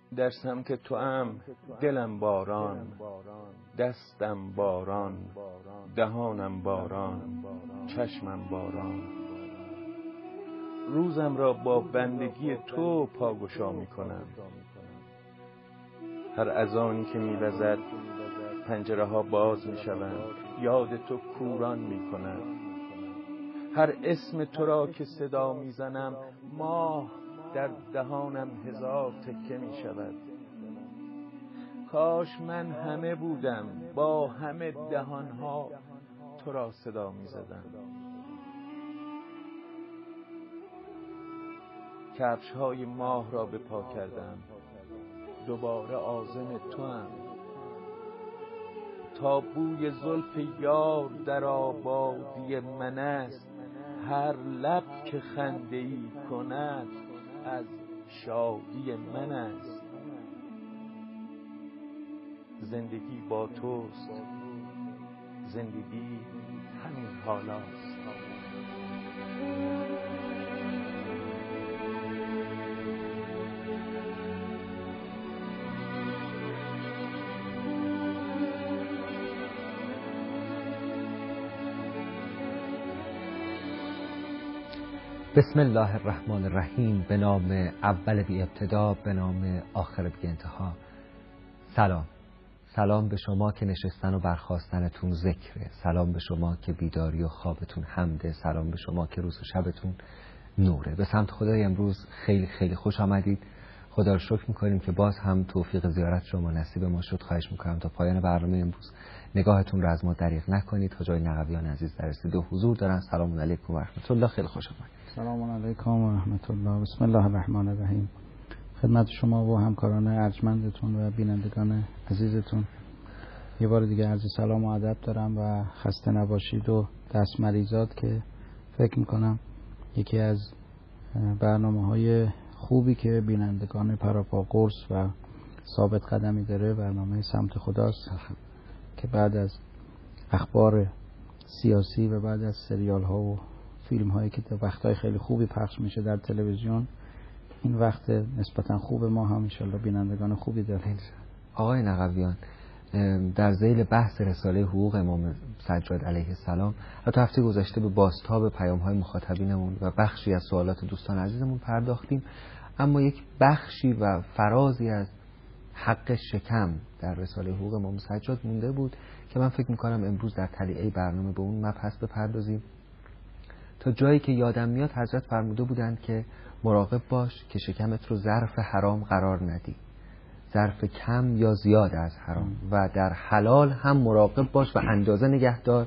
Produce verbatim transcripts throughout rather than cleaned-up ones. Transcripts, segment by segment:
در سمت تو ام دلم باران، دستم باران، دهانم باران، چشمم باران. روزم را با بندگی تو پاگشا می کنم. هر اذانی که می وزد پنجره ها باز می شوند، یاد تو کوران می کنم. هر اسم تو را که صدا می زنم، ماه در دهانم هزار تکه می شود. کاش من همه بودم، با همه دهانها تو را صدا می زدم. کفش های ماه را به پا کردم، دوباره عازم تو ام. تا بوی زلف یار در آبادی من است، هر لب که خنده ای کند از شادی من است. زندگی با توست، زندگی همین حالاست. بسم الله الرحمن الرحیم. به نام اول بی ابتدا، به نام آخر بی انتها. سلام. سلام به شما که نشستن و برخاستنتون ذکره. سلام به شما که بیداری و خوابتون حمده. سلام به شما که روز و شبتون نوره. به سمت خدای امروز خیلی خیلی خوش آمدید. خدا رو شکر میکنیم که باز هم توفیق زیارت شما نصیب ما شد. خواهش میکنم تا پایان برنامه امروز نگاهتون رو از ما دریغ نکنید. حاجای نقویان عزیز در استودیو حضور دارن. سلام علیکم و رحمت الله. خیلی خوش آمدید. سلام علیکم و رحمت الله. بسم الله الرحمن الرحیم. خدمت شما و همکاران ارجمندتون و بینندگان عزیزتون یه بار دیگه عرض سلام و ادب دارم و خسته نباشید و دست مریضات که فکر میکنم یکی از برنامه‌های خوبی که بینندگان پراپا قرص و ثابت قدمی داره برنامه سمت خداست که بعد از اخبار سیاسی و بعد از سریال ها و فیلم هایی که وقتهای خیلی خوبی پخش میشه در تلویزیون، این وقت نسبتا خوب ما هم انشالله بینندگان خوبی داریم. آقای نقویان، در ذیل بحث رساله حقوق امام سجاد علیه السلام حتی هفته گذشته به بازتاب پیام های مخاطبینمون و بخشی از سوالات دوستان عزیزمون پرداختیم، اما یک بخشی و فرازی از حق شکم در رساله حقوق امام سجاد مونده بود که من فکر میکنم امروز در تلیعه برنامه به اون مبحث بپردازیم. تا جایی که یادم میاد حضرت فرموده بودند که مراقب باش که شکمت رو ظرف حرام قرار ندی، ظرف کم یا زیاد از حرام، و در حلال هم مراقب باش و اندازه نگهدار.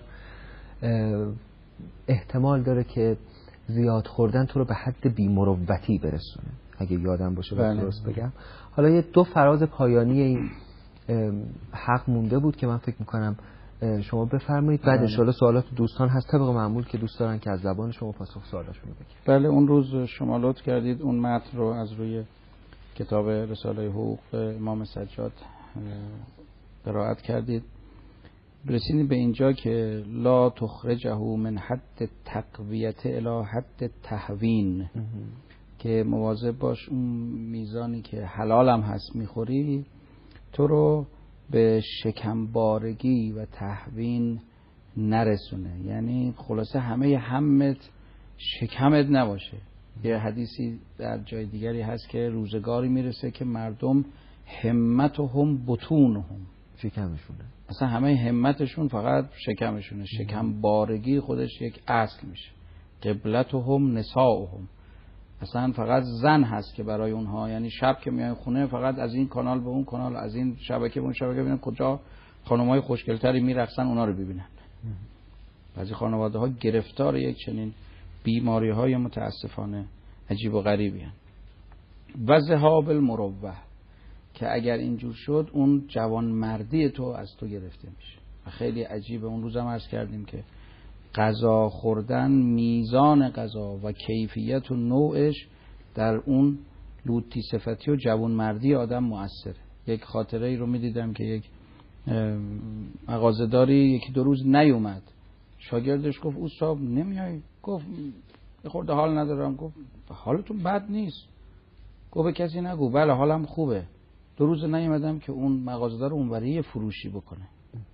احتمال داره که زیاد خوردن تو رو به حد بی‌مروتی برسونه، اگه یادم باشه و درست بگم. حالا یه دو فراز پایانی این حق مونده بود که من فکر میکنم شما بفرمایید، بعد ان شاءالله سوالات دوستان هست طبق معمول که دوست دارن که از زبان شما پاسخ سوالاشون رو بگیرن. بله، اون روز شما لطف کردید اون متن رو از روی کتاب رساله حقوق امام سجاد قرائت کردید. رسیدیم به اینجا که لا تخرجه من حد تقویت الی حد تهوین، که مواظب باش اون میزانی که حلالم هست میخوری تو رو به شکمبارگی و تهوین نرسونه. یعنی خلاصه همه همت شکمت نباشه. یه حدیثی در جای دیگری هست که روزگاری میرسه که مردم همتهم بطونهم، شکمشونه، اصلا همه همتشون فقط شکمشونه. شکمبارگی خودش یک اصل میشه. قبلتهم نساؤهم، اصلا فقط زن هست که برای اونها، یعنی شب که میای خونه فقط از این کانال به اون کانال، از این شبکه به اون شبکه، ببینن کجا خانم‌های خوشگل‌تری میرقصن اونا رو ببینن. بعضی خانواده‌ها گرفتار یک چنین بیماری‌های متاسفانه عجیب و غریبی هستند. و ذهاب المروه، که اگر اینجور شد اون جوانمردی تو از تو گرفته میشه. و خیلی عجیبه، اون روزم عرض کردیم که غذا خوردن، میزان غذا و کیفیت و نوعش در اون لوتی صفتی و جوانمردی آدم مؤثره. یک خاطره ای رو میدیدم که یک مغازه‌داری یکی دو روز نیومد، شاگردش گفت استاد نمیای؟ گفت خورده حال ندارم. گفت حالتون بد نیست؟ گفت به کسی نگو. بله حالم خوبه. دو روز نیومدم که اون مغازه‌دار اونوری فروشی بکنه.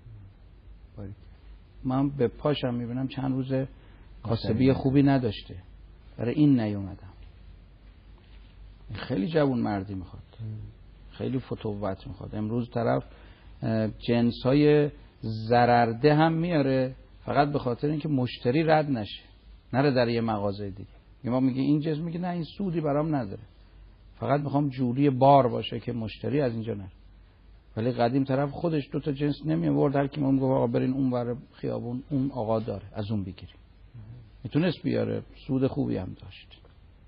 من به پاشم میبینم چند روز کاسبی خوبی نداشته، برای این نیومدم. خیلی جوان مردی میخواد، خیلی فتوت میخواد. امروز طرف جنس‌های ضررده هم میاره فقط به خاطر اینکه مشتری رد نشه، نره در یه مغازه دیگه. ما میگه این جنس، میگه نه این سودی برام نداره، فقط میخوام جوری بار باشه که مشتری از اینجا نره. ولی قدیم طرف خودش دو تا جنس نمی آورد، هر کی میگه آقا برین اون ور خیابون اون آقا داره از اون بگیریم، میتونست بیاره، سود خوبی هم داشت.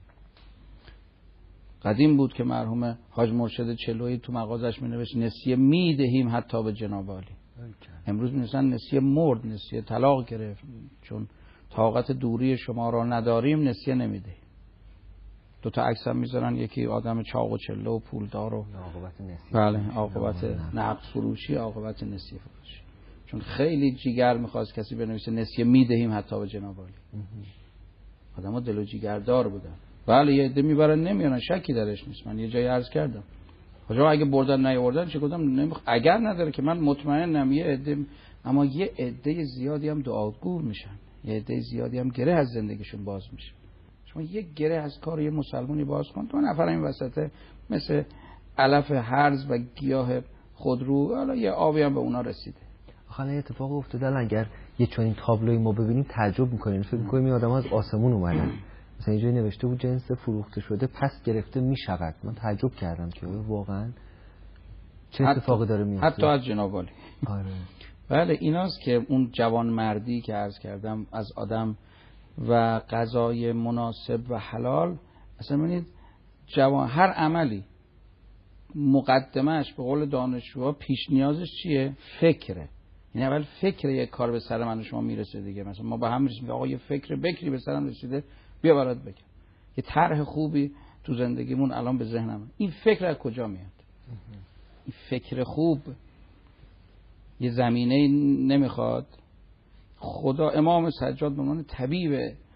قدیم بود که مرحوم حاج مرشد چلویی تو مغازش مینوشت نسیه میدهیم حتی به جناب عالی. امروز می‌نویسن نسیه مرد، نسیه طلاق گرفت، چون طاقت دوری شما را نداریم نسیه نمیدهیم. دو تا عکس هم میذارن، یکی آدم چاق و چله و پولدار و عاقبت نسیه، بله عاقبت نقد فروشی، عاقبت نسیه فروشی. چون خیلی جیگر می‌خواست کسی بنویسه نسیه میدهیم حتی به جناب عالی. آدم‌ها دل و جیگردار بودن. بله یه عده میبرن نمیارن، شکی درش نیست. من یه جایی عرض کردم آقا اگه بردن نیاوردن چه گفتم نمیخ... اگر نداره که من مطمئنم یه عده، اما یه عده زیادی هم دعاگو میشن، یه عده زیادی هم گره از زندگیشون باز میشه. شما یه گره از کار یه مسلمانی باز کن، دو نفر این وسطه مثل علف هرز و گیاه خودرو، حالا یه آبی هم به اونا رسیده. آخه این اتفاق افتاده اگر یه چنین تابلوی ما ببینیم تعجب میکنیم، فکر میکنیم این آدم‌ها از آسمون اومدن. مثلا اینجوری نوشته بود جنس فروخته شده پس گرفته میشود. من تعجب کردم که واقعا چه اتفاقی داره میفته. حتی از جناب عالی. آره. بله ایناست که اون جوان مردی که عرض کردم از آدم و غذای مناسب و حلال، اصلا ببینید جوان هر عملی مقدمش به قول دانشجوها پیش نیازش چیه؟ فکره. یعنی اول فکر یک کار به سر من و شما میرسه دیگه. مثلا ما با هم میرسیم که آقا یه فکر بکری به سرم رسیده، بیا برات بگم یه طرح خوبی تو زندگیمون الان به ذهنم. این فکر از کجا میاد؟ این فکر خوب یه زمینه نمیخواد. خدا امام سجاد به عنوان طبیب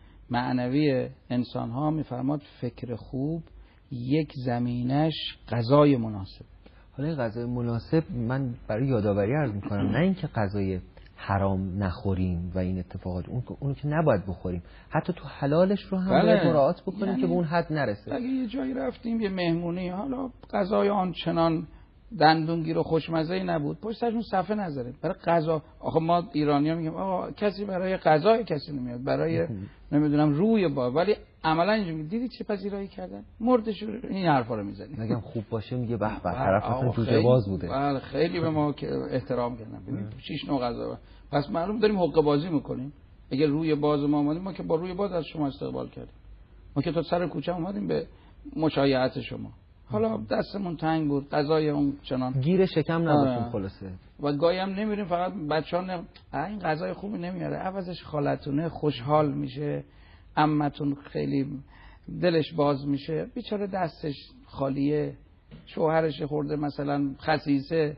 معنوی انسان ها میفرماد فکر خوب یک زمینش غذای مناسب. حالا این غذای مناسب من برای یادآوری عرض میکنم، نه اینکه غذای حرام نخوریم و این اتفاقات، اون اونو که نباید بخوریم، حتی تو حلالش رو هم باید بله. مراعات بکنیم یعنی که به اون حد نرسه. اگه یه جایی رفتیم یه مهمونی، حالا غذای آنچنان دندونگیر و خوشمزه‌ای نبود، پشت سرشون صفحه نذاریم برای غذا. آخه ما ایرانی‌ها میگیم آقا کسی برای غذای کسی نمیاد، برای نمیدونم روی با، ولی عملا اینجوری دیدی چه پذیرایی کردن، مردش این حرفا رو میزنیم. نگم خوب باشه میگه به به طرف اصلا جوجه باز بوده. بله خیلی به ما احترام کردن. ببین شش نوع غذا، پس معلوم داریم حقه بازی میکنیم. اگه روی باز ما اومدیم، ما که با روی باز از شما استقبال کردیم، ما که تا سر کوچه اومدیم به مشایعت شما. حالا دستمون تنگ بود، غذای اون چنان گیر شکم نداشتیم خلاصه. و گاهی هم نمیریم، فقط بچه‌ها نم... این غذای خوبی نمیاره، عوضش خالتونه خوشحال میشه، عمتون خیلی دلش باز میشه، بیچاره دستش خالیه، شوهرش خورده مثلا خسیسه،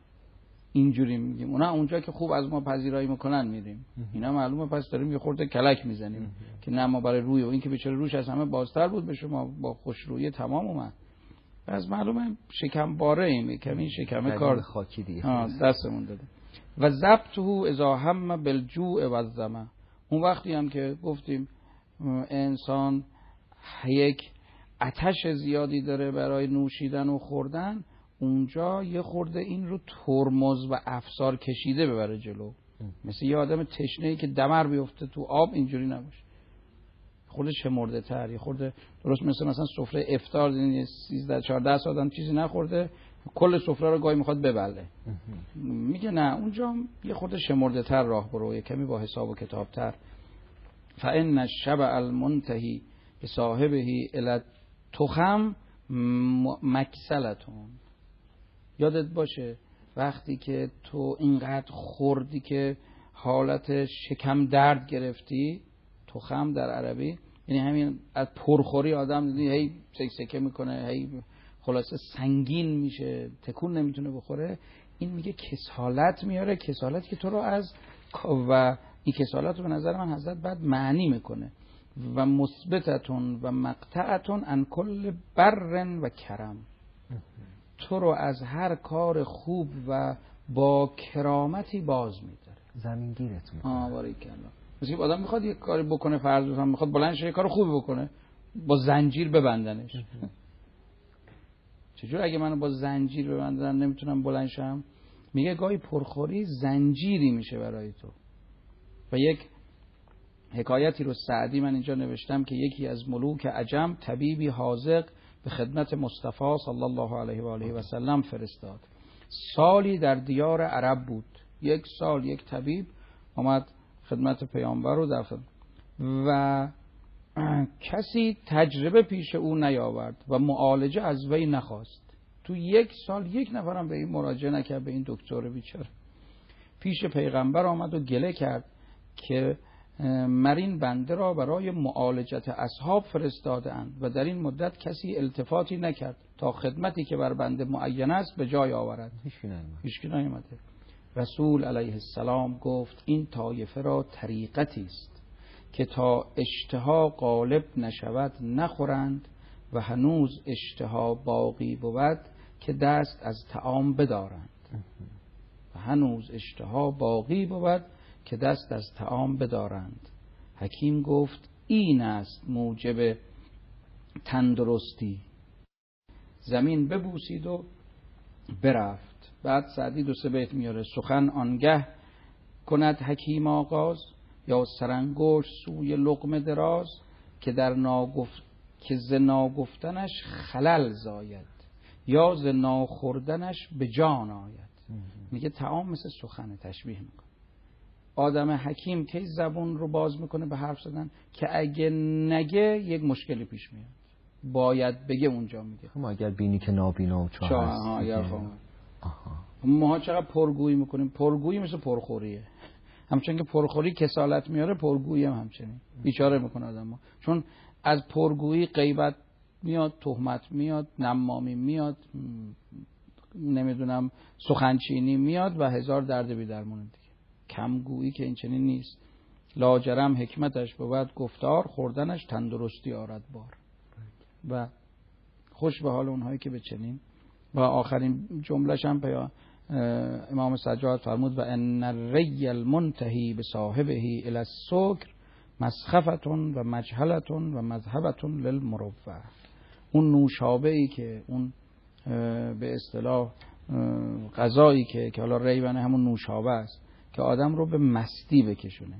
اینجوری میگیم. اونا اونجا که خوب از ما پذیرایی میکنن میریم، اینا معلومه پس داریم یه خورده کلک میزنیم که نه ما برای روی و این که بیچاره روش از همه بازتر بود به شما با خوشرویی تمام اومد. از معلومه شکم باره ایم، کمی شکم کار خاکی دیگه دستمون داده. و ضبطه اذا هم بالجوع و الظما، اون وقتی هم که گفتیم انسان یک آتش زیادی داره برای نوشیدن و خوردن، اونجا یه خورده این رو ترمز و افسار کشیده ببره جلو. مثل یه آدم تشنه‌ای که دمر بیفته تو آب، اینجوری نباشه، خورده شمرده تر، یه خورده درست مثل مثلا سفره افطار دیدین سیزده چهارده ساعت آدم چیزی نخورده، کل سفره رو گاهی میخواد ببله. میگه نه اونجا یه خورده شمرده تر راه برو، یه کمی با حساب و کتاب تر. فان الشبع المنتهی بصاحبه الی تخم مکسلتون. یادت باشه وقتی که تو اینقدر خوردی که حالت شکم درد گرفتی، تخم در عربی یعنی همین از پرخوری آدم دیدی هی سکسکه میکنه، هی خلاصه سنگین میشه، تکون نمیتونه بخوره. این میگه کسالت میاره، کسالت که تو رو از و این کسالت رو به نظر من حضرت بعد معنی میکنه و مثبتتون و مقطعتون ان کل بر و کرم. تو رو از هر کار خوب و با کرامتی باز می‌داره. زمین گیرت میکنه. آه باریکلا. مثل که آدم میخواد یک کاری بکنه، فرض بزنم میخواد بلند شه یک کار خوبی بکنه، با زنجیر ببندنش. چجور اگه منو با زنجیر ببندن نمیتونم بلند شم؟ میگه گاهی پرخوری زنجیری میشه برای تو. و یک حکایتی رو سعدی من اینجا نوشتم که یکی از ملوک عجم طبیبی حاذق به خدمت مصطفی صلی الله علیه و آله و سلم فرستاد. سالی در دیار عرب بود. یک سال یک طبیب اومد خدمت پیامبر رو در خدمت و کسی تجربه پیش او نیاورد و معالجه از وی نخواست. تو یک سال یک نفرم به این مراجعه نکرد، به این دکتر بیچاره. پیش پیغمبر آمد و گله کرد که مرین بنده را برای معالجت اصحاب فرستاده اند و در این مدت کسی التفاتی نکرد تا خدمتی که بر بنده معین است به جای آورد. هیچ کی نیامده. رسول علیه السلام گفت این طایفه را طریقتی است که تا اشتها غالب نشود نخورند و هنوز اشتها باقی بود که دست از طعام بدارند. و هنوز اشتها باقی بود که دست از طعام بدارند. حکیم گفت این است موجب تندرستی. زمین ببوسید و برفت. بعد سعدی دو سه بیت میاره. سخن آنگه کند حکیم آغاز یا سرانگشت سوی لقمه دراز که در ناگفت که ز ناگفتنش خلل زاید یا ز ناخوردنش به جان آید. میگه طعام مثل سخنه، تشبیه میکنه. آدم حکیم کی زبون رو باز میکنه به حرف زدن که اگه نگه یک مشکلی پیش میاد، باید بگه اونجا میگه. ما اگر بینی که نابینا و چاه هست. ما چقدر پرگویی میکنیم. پرگویی مثل پرخوریه. همچنین که پرخوری کسالت میاره، پرگویی هم همچنین بیچاره میکنه آدمو. چون از پرگویی غیبت میاد، تهمت میاد، نمامی میاد، نمیدونم سخنچینی میاد و هزار درد بی درمون دیگه. کمگویی که این چنین نیست. لاجرم حکمتش بود گفتار، خوردنش تندرستی آرد بار. و خوش به حال اونهایی که به چنین. و آخرین جمله‌ش هم پیا امام سجاد فرمود و ان الری المنتهی به صاحبه الی السکر مسخفتون و مجهلتون و مذهبتون للمروه. اون نوشابه‌ای که اون به اصطلاح غذایی که که حالا ریبن همون نوشابه است که آدم رو به مستی بکشونه،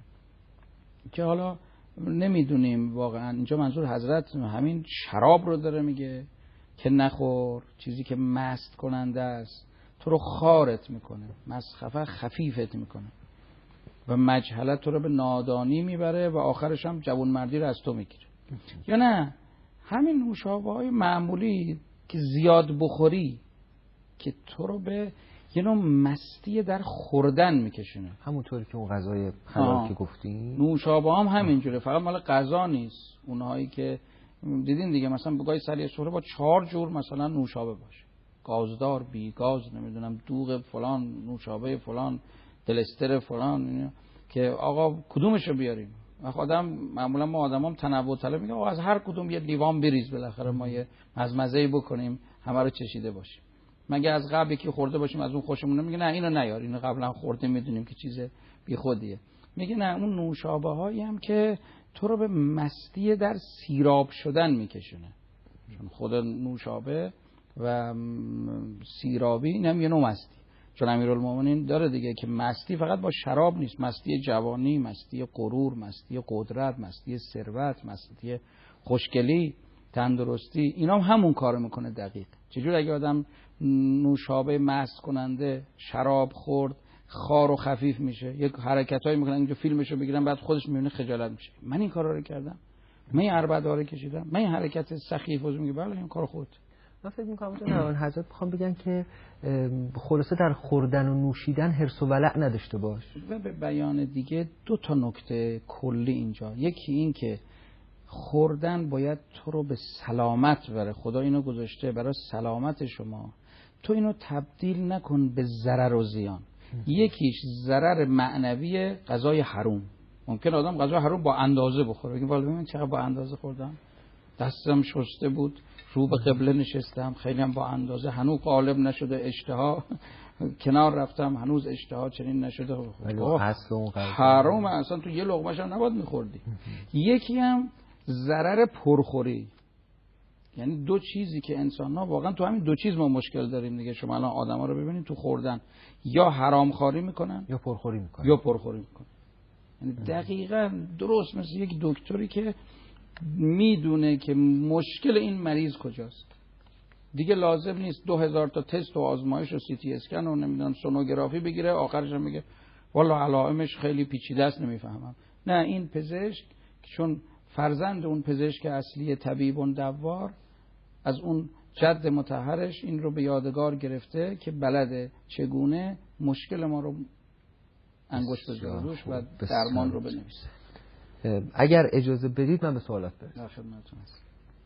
که حالا نمیدونیم واقعا اینجا منظور حضرت همین شراب رو داره میگه که نخور، چیزی که مست کننده است، تو رو خارت میکنه، مسخفه خفیفت میکنه و مجهلت تو رو به نادانی میبره و آخرش هم جوانمردی رو از تو میگیره. یا نه همین نوشابه های معمولی که زیاد بخوری که تو رو به یه نوع مستی در خوردن میکشونه، همونطوری که اون غذای حلال که گفتیم. نوشابه هم همینجوره، فقط مال غذا نیست. اونهایی که دیدین دیگه مثلا بگای سری سفره با چهار جور مثلا نوشابه باشه، گازدار، بی گاز، نمیدونم دوغ فلان، نوشابه فلان، دلستر فلان، که آقا کدومشو بیاریم؟ آدم معمولا ما آدمام تنوع طلب میگه آقا از هر کدوم یه لیوان بریز، بالاخره ما یه مزمزه‌ای بکنیم، همه رو چشیده باشیم. مگه از قبل یکی خورده باشیم از اون خوشمون نمیگه نه اینو نیار، اینو قبلا خورده میدونیم که چیز بی خودیه. میگه نه اون نوشابه هایی هم که تو رو به مستی در سیراب شدن میکشونه، چون خود نوشابه و سیرابی اینم یه نوع مستی. چون امیرالمومنین داره دیگه که مستی فقط با شراب نیست، مستی جوانی، مستی غرور، مستی قدرت، مستی ثروت، مستی خوشگلی، تندرستی، اینا هم همون کارو میکنه دقیق. چجور اگه آدم نوشابه مست کننده شراب خورد خار و خفیف میشه، یک حرکتایی میکنن اینجا فیلمشو بگیرن بعد خودش میبینه خجالت میشه، من این کارا رو کردم، من این عربده رو کشیدم، من این حرکت سخیف رو میگه بله این کار خود. من فکر می‌کنم اون حضرت می‌خوام بگن که خلاصه در خوردن و نوشیدن حرص و ولع نداشته باش. و به بیان دیگه دو تا نکته کلی اینجا، یکی این که خوردن باید تو رو به سلامت بره، خدا اینو گذاشته برای سلامت شما، تو اینو تبدیل نکن به ضرر و زیان. یکیش ضرر معنوی غذای حرام، ممکن آدم غذای حرام با اندازه بخوره، بگه والا ببین چقدر با اندازه خوردم، دستم شسته بود، رو به قبله نشستم، خیلی هم با اندازه، هنوز غالب نشده اشتها، کنار رفتم هنوز اشتها چنین نشده. حرام اصلا تو یه لقمه‌ش هم نباید میخوردی. یکی هم ضرر پرخوری، یعنی دو چیزی که انسان ها واقعا تو همین دو چیز ما مشکل داریم دیگه. شما الان آدم ها رو ببینید تو خوردن یا حرام خواری میکنن یا پرخوری میکنن یا پرخوری میکنن. یعنی دقیقاً درست مثل یک دکتری که میدونه که مشکل این مریض کجاست، دیگه لازم نیست دو هزار تا تست و آزمایش و سی تی اسکن و نمیدونم سونوگرافی بگیره، آخرش هم میگه والا علائمش خیلی پیچیده است نمیفهمم. نه، این پزشک چون فرزند اون پزشک اصلی طبیب و دوار از اون جد مطهرش این رو به یادگار گرفته که بلده چگونه مشکل ما رو انگشت بذاره روش و درمان رو بنویسه. اگر اجازه بدید من به سوالات برسم. خدمتتون هستم.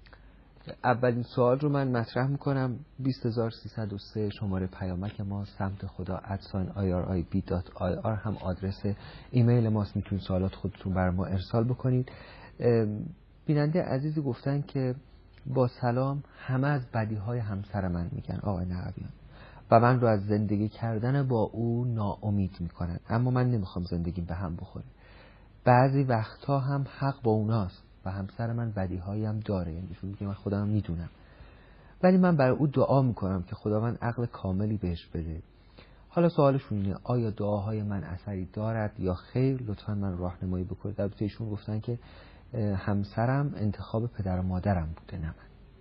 اولین سوال رو من مطرح میکنم. بیست هزار سیصد و سه شماره پیامک ما، سمت خدا ادساین آی آر آی بی دات آی آر هم آدرس ایمیل ماست، میتونید سوالات خودتون بر ما ارسال بکنید. بیننده عزیزی گفتن که با سلام، همه از بدیهای همسر من میگن آقای نقویان و من رو از زندگی کردن با او ناامید میکنن، اما من نمیخوام زندگیم به هم بخوره. بعضی وقتها هم حق با اوناست و همسر من بدیهایی هم داره، یعنی چون که من خودم میدونم، ولی من برای او دعا میکنم که خداوند عقل کاملی بهش بده. حالا سوالشون اینه آیا دعاهای من اثری دارد یا خیر؟ لطفا من راهنمایی بکنید. البته ایشون گفتن که همسرم انتخاب پدر و مادرم بوده، نه من.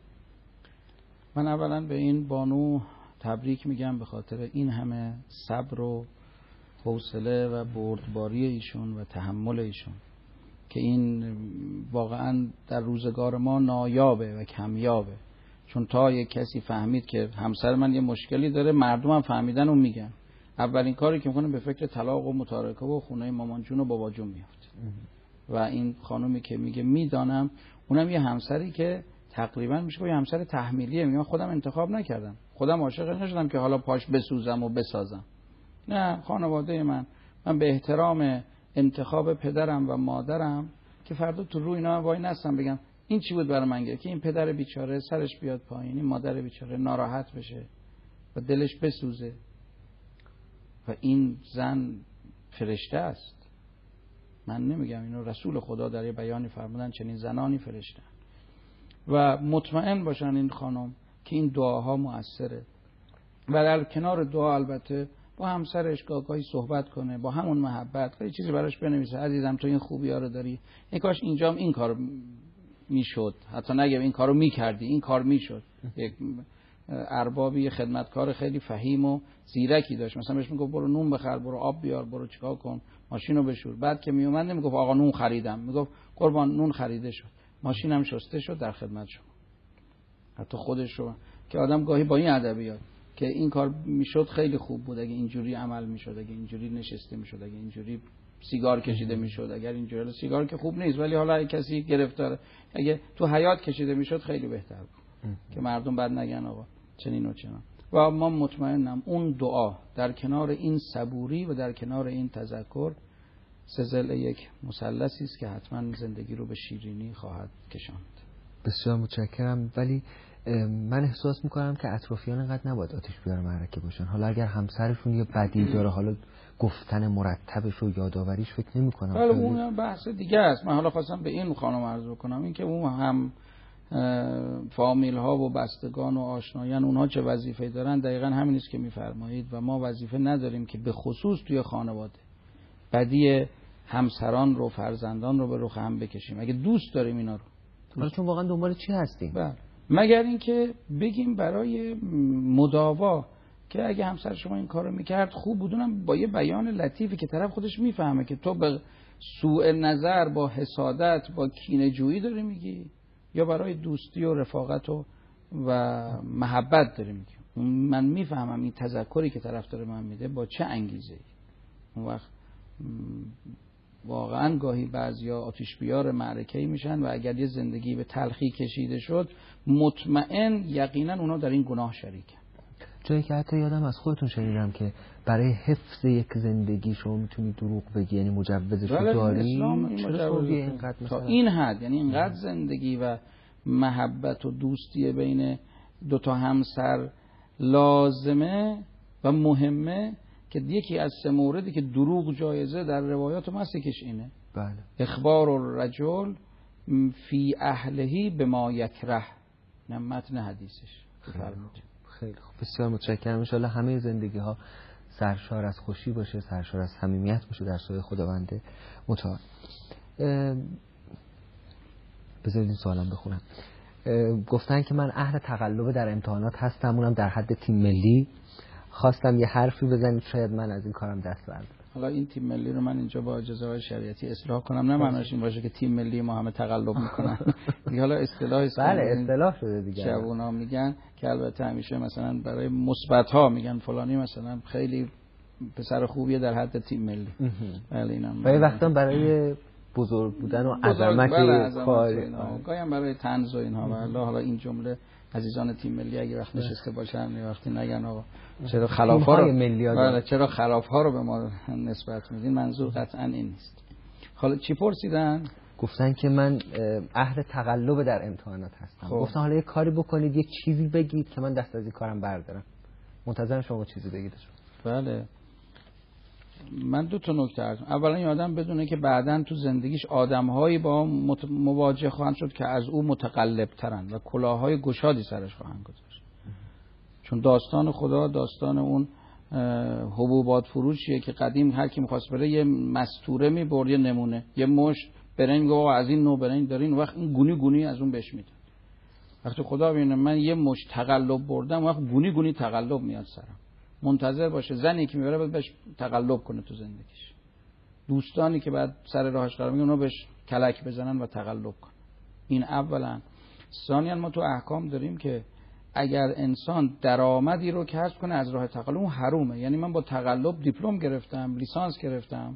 من اولا به این بانو تبریک میگم به خاطر این همه صبر و حوصله و بردباری ایشون و تحمل ایشون که این واقعا در روزگار ما نایابه و کمیابه. چون تا یک کسی فهمید که همسر من یه مشکلی داره، مردم هم فهمیدن و میگن، اولین کاری که میکنه به فکر طلاق و متارکه و خونه مامان جون و بابا جون میفته. و این خانومی که میگه میدانم، اونم یه همسری که تقریبا میشه یه همسر تحمیلیه، میگه خودم انتخاب نکردم، خودم عاشق نشدم که حالا پاش بسوزم و بسازم. نه، خانواده من من به احترام انتخاب پدرم و مادرم که فردا تو روی اینا وای نستم بگم این چی بود برای من که این پدر بیچاره سرش بیاد پایین، این مادر بیچاره ناراحت بشه و دلش بسوزه. و این زن فرشته است. من نمیگم اینو، رسول خدا در یه بیانی فرمودن چنین زنانی فرشته. و مطمئن باشن این خانم که این دعاها مؤثره. و در کنار دعا البته با همسرش گاهی صحبت کنه، با همون محبت یه چیزی براش بنویسه، عزیزم تو این خوبی‌ها رو داری، این کاش اینجام این کار میشد، حتی نگم این کارو میکردی، این کار میشد. یک اربابی خدمتکار خیلی فهیم و زیرکی داشت، مثلا بهش میگفت برو نون بخر، برو آب بیار، برو چیکار کن، ماشینو بشور. بعد که میومد نمیگفت آقا نون خریدم، میگفت قربان نون خریده شد، ماشینم شسته شد، در خدمت شما. حتی خودش رو که آدم گاهی با این ادبیات که این کار میشد خیلی خوب بود، اگه اینجوری عمل میشد، اگه اینجوری نشسته میشد، اگه اینجوری سیگار کشیده میشد، اگر اینجوری سیگار که خوب نیست ولی حالا اگه کسی گرفتاره، اگه تو حیات کشیده میشد خیلی بهتر بود که مردم بعد نگن آقا چنین و چنان. و ما مطمئنم اون دعا در کنار این صبوری و در کنار این تذکر سزل یک مثلثی است که حتما زندگی رو به شیرینی خواهد کشاند. بسیار متشکرم. ولی من احساس میکنم که اطرافیان انقدر نباید آتش بیار معرکه باشن. حالا اگر همسرشون یه بدی داره، حالا گفتن مرتبش و یادآوریش فکر نمی‌کنم. حالا اون بحث دیگه است. من حالا خواستم به این خانم عرض بکنم این که اون هم فامیل ها و بستگان و آشنایان اونها چه وظیفه‌ای دارن، دقیقاً همین است که میفرمایید. و ما وظیفه نداریم که به خصوص توی خانواده بدی همسران رو، فرزندان رو به رخ هم بکشیم. اگه دوست داریم اینا رو، حالا چون واقعا دنبال چی هستیم؟ بله، مگر اینکه بگیم برای مداوا که اگه همسر شما این کارو میکرد خوب بودونم با یه بیان لطیفی که طرف خودش میفهمه که تو به سوء نظر، با حسادت، با کینه جویی داری میگی یا برای دوستی و رفاقت و و محبت داری میگی. من میفهمم این تذکری که طرف داره من میده با چه انگیزه‌ای. اون وقت واقعا گاهی بعضیا آتش بیار معرکه‌ای میشن و اگر یه زندگی به تلخی کشیده شد، مطمئن یقینا اونا در این گناه شریکن. جایی که حتی یادم از خودتون شنیدم که برای حفظ یک زندگی شما میتونی دروغ بگی، یعنی مجوزش رو داری. چرا اینقدر تا این حد، یعنی اینقدر زندگی و محبت و دوستی بین دو تا همسر لازمه و مهمه، که یکی از سه موردی که دروغ جایزه در روایات ما هست یکیش اینه. بله. اخبار الرجل فی اهلهی به ما یکره، نه متن حدیثش. خیلی خوب، بسیار متشکرم. ان شاءالله همه زندگی ها سرشار از خوشی باشه، سرشار از صمیمیت باشه در سایه خداوند متعال. بذارید این سوالم بخونم. گفتن که من اهل تقلب در امتحانات هستم، اونم در حد تیم ملی. خواستم یه حرفی بزنید شاید من از این کارم دست بردارم. حالا این تیم ملی رو من اینجا با اجازه های شریعتی اصلاح کنم، نه معناش این باشه که تیم ملی ما همه تقلب میکنن. دیگه حالا اصطلاحی است. بله اصطلاح شده دیگه. جوونا میگن که البته همیشه مثلا برای مثبت ها میگن فلانی مثلا خیلی پسر خوبیه در حد تیم ملی. بله اینم. ولی وقتا برای بزرگ بودن و عظمت کار گایم برای طنز و اینها. والله حالا این جمله عزیزان تیم ملی اگه وقت نشسته باشن یه وقتی نگن آقا چرا خلاف‌ها رو بله چرا خلاف‌ها رو به ما نسبت میدین، منظور قطعا این نیست. حالا چی پرسیدن؟ گفتن که من اهل تقلب در امتحانات هستم. خب. گفتن حالا یه کاری بکنید، یک چیزی بگید که من دست از این کارم بردارم. منتظرم شما چیزی بگید. بله من دو تا نکته عرض. اولا این آدم بدونه که بعداً تو زندگیش آدم‌هایی با مواجه خواهند شد که از او متقلب ترن و کلاه‌های گشادی سرش خواهند گذاشت. چون داستان خدا داستان اون حبوبات فروشیه که قدیم هر کی می‌خواست بره یه مستوره می‌برد، یه نمونه، یه مشت برنج، میگه آقا از این نوع برنج دارین، وقت این گونی گونی از اون بهش میدن. وقتی خدا ببینه من یه مشت تقلب بردم، وقت گونی گونی تقلب میاد سرم. منتظر باشه زنی که میبره باید بهش تقلب کنه تو زندگیش. دوستانی که بعد سر راهش قرار میگیرن اونو بهش کلک بزنن و تقلب کنن. این اولا. ثانیاً ما تو احکام داریم که اگر انسان درآمدی رو کسب کنه از راه تقلب اون حرومه. یعنی من با تقلب دیپلم گرفتم، لیسانس گرفتم،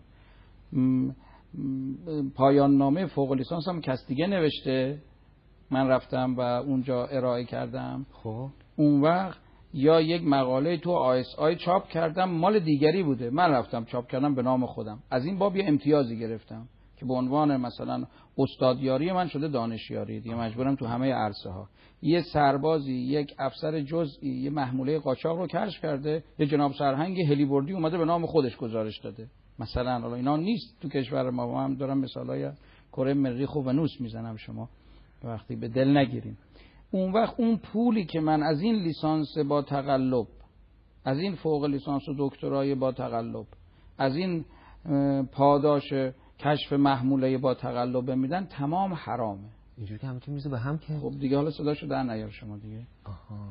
پایان نامه فوق لیسانس هم کس دیگه نوشته، من رفتم و اونجا ارائه کردم. خب اون وقت یا یک مقاله تو آی اس آی چاپ کردم مال دیگری بوده، من رفتم چاپ کردم به نام خودم، از این باب یه امتیازی گرفتم که به عنوان مثلا استادیاری من شده دانشیاری دیگه، مجبورم تو همه عرصه ها. یه سربازی، یک افسر جزئی یه محموله قاچاق رو کشف کرده، یه جناب سرهنگ هلیبردی اومده به نام خودش گزارش داده مثلا. حالا اینا نیست تو کشور ما، ما هم دارم مثالای کره مریخ و ونوس میزنم، شما وقتی به دل نگیرین. اون وقت اون پولی که من از این لیسانس با تقلب، از این فوق لیسانس و دکترای با تقلب، از این پاداش کشف محموله با تقلب میدن، تمام حرامه. اینجوری که همتون میزه به هم که خب دیگه حالا صداشو در نیار شما دیگه. آها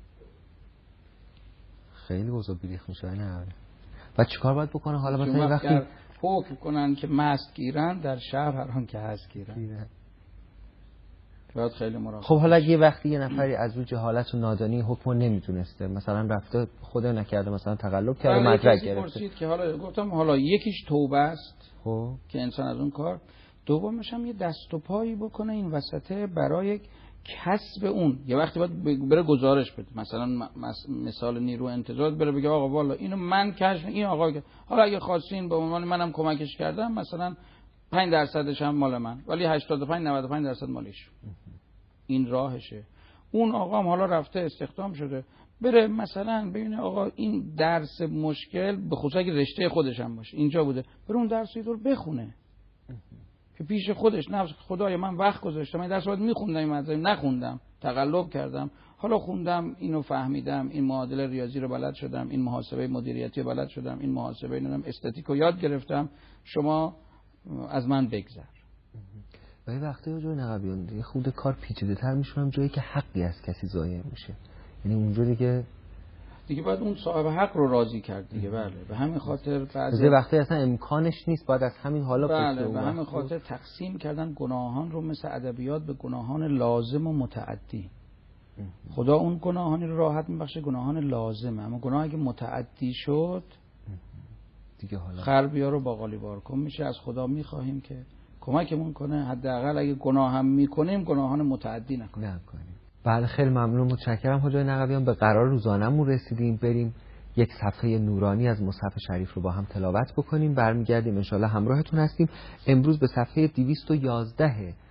خیلی بزرگ بیریخ میشه. نه و چیکار باید بکنه حالا مثلا وقتی حکم کنن که مست گیرن در شهر هران که هست گیرن، باید خیلی مراقب. خب حالا یه وقتی یه نفری از روی جهالت و نادانی حکمو نمیدونسته، مثلا رفته خدا نکرده مثلا تقلب کرده مدرک گرفته که حالا گفتم حالا یکیش توبه است خب که انسان از اون کار، دومش هم یه دست و پایی بکنه این وسطه برای کسب اون. یه وقتی باید بره گزارش بده، مثلا مثال نیرو انتظار بره بگه آقا والا اینو من کشف، این آقا حالا اگه خواستین به عنوان منم کمکش کردم مثلا پنج درصدش هم مال من، ولی هشتاد و پنج نود و پنج درصد مالش. این راهشه. اون آقا هم حالا رفته استخدام شده، بره مثلا ببینه آقا این درس مشکل به خصوص اگه رشته خودش هم باشه اینجا بوده، بره اون درس رو بخونه که پیش خودش نفس خدایا من وقت گذاشتم این درس رو میخوندم، این مدرسه نخوندم، تقلب کردم، حالا خوندم اینو فهمیدم، این معادله ریاضی رو بلد شدم، این محاسبه مدیریتی رو بلد شدم، این محاسبه نمیدونم استاتیک رو یاد گرفتم، شما از من بگذر. ولی وقتی یه جای نقبیان یه خود کار پیچیده تر میشونم، جایی که حقی از کسی ضایع میشه، یعنی اونجوری که دیگه باید اون صاحب حق رو راضی کرد دیگه. بله به همین خاطر بعضی وقتی اصلا امکانش نیست باید از همین حالا بله به همین خاطر تقسیم کردن گناهان رو مثل ادبیات به گناهان لازم و متعدی. خدا اون گناهانی رو راحت میبخشه گناهان لازمه، اما گناه اگه متعدی شد دیگه حالا خربیا رو با قالیبار کن میشه. از خدا میخواهیم که کمکمون کنه، حداقل اگه گناه هم میکنیم گناهان متعدی نکنیم. نکنیم. بله خیلی ممنون، متشکرم حاجی نقبیان. به قرار روزانه‌مون رسیدیم، بریم یک صفحه نورانی از مصحف شریف رو با هم تلاوت بکنیم، برمیگردیم ان شاءالله همراهتون هستیم. امروز به صفحه دویست و یازده